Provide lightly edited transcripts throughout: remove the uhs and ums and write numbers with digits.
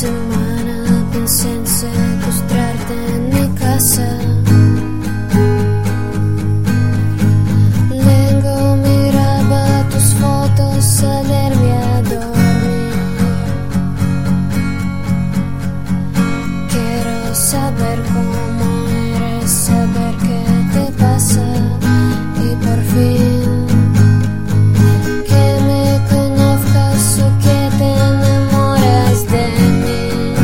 semana pensé en secuestrarte en mi casa. Luego miraba tus fotos al irme a dormir. Quiero saber cómo eres, saber qué te pasa y por fin que me conozcas o que te enamores de mí.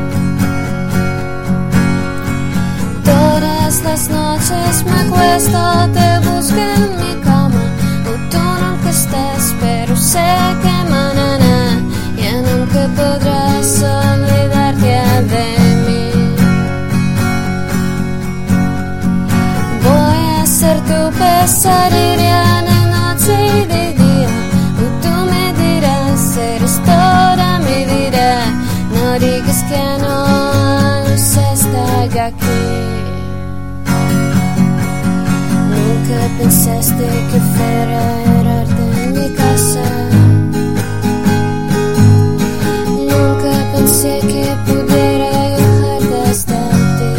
Todas las noches me acuesto, te busco en mi cama, o tú nunca estés, pero sé que mañana ya nunca podrás olvidarte de mí. Voy a ser tu pesadilla de noche y de día, o tú me dirás, eres toda mi vida. No digas que no sé estar aquí. Nunca pensaste que fuera hererte en mi casa. Nunca pensé que pudiera dejarte hasta ti.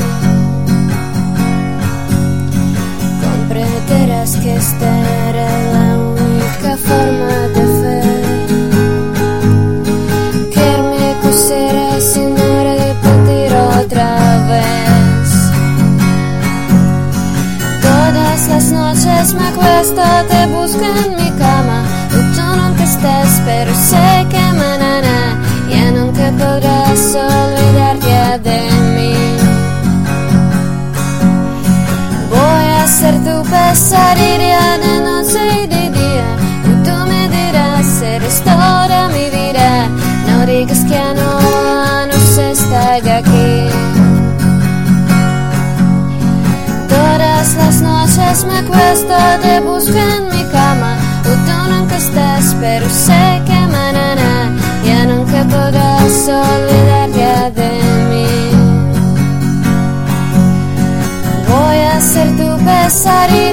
Comprenderás que esta era la única forma de ver, que me coserás sin repetir otra vez. Todas las noches me acuesto, te busco en mi cama, o tú nunca estés, pero sé que mañana ya nunca podrás olvidarte de mí. Voy a ser tu pesadilla de noche y de día, y tú me dirás, eres toda mi vida. No digas que no sé estar aquí. Todas las noches me acuesto, te busco en mi cama, o tú nunca estás, pero sé que mañana ya nunca podrás olvidarte de mí. Voy a ser tu pesadilla